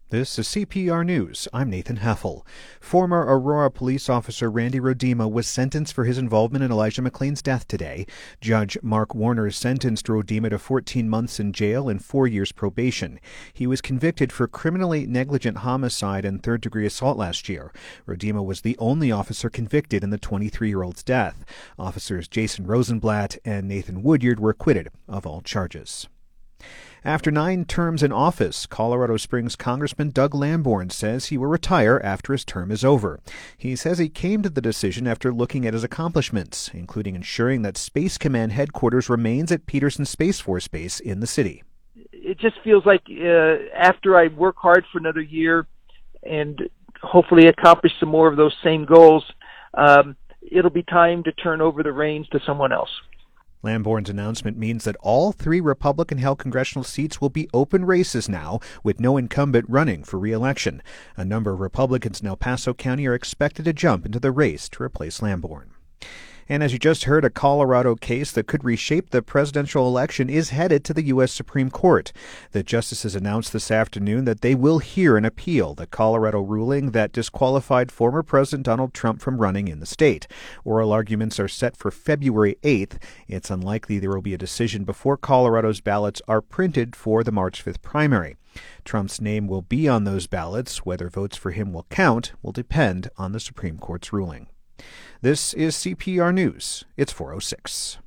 This is CPR News. I'm Nathan Heffel. Former Aurora police officer Randy Rodema was sentenced for his involvement in Elijah McClain's death today. Judge Mark Warner sentenced Rodema to 14 months in jail and 4 years probation. He was convicted for criminally negligent homicide and third-degree assault last year. Rodema was the only officer convicted in the 23-year-old's death. Officers Jason Rosenblatt and Nathan Woodyard were acquitted of all charges. After 9 terms in office, Colorado Springs Congressman Doug Lamborn says he will retire after his term is over. He says he came to the decision after looking at his accomplishments, including ensuring that Space Command headquarters remains at Peterson Space Force Base in the city. It just feels like after I work hard for another year and hopefully accomplish some more of those same goals, it'll be time to turn over the reins to someone else. Lamborn's announcement means that all 3 Republican-held congressional seats will be open races now, with no incumbent running for re-election. A number of Republicans in El Paso County are expected to jump into the race to replace Lamborn. And as you just heard, a Colorado case that could reshape the presidential election is headed to the U.S. Supreme Court. The justices announced this afternoon that they will hear and appeal the Colorado ruling that disqualified former President Donald Trump from running in the state. Oral arguments are set for February 8th. It's unlikely there will be a decision before Colorado's ballots are printed for the March 5th primary. Trump's name will be on those ballots. Whether votes for him will count will depend on the Supreme Court's ruling. This is CPR News. It's 4:06.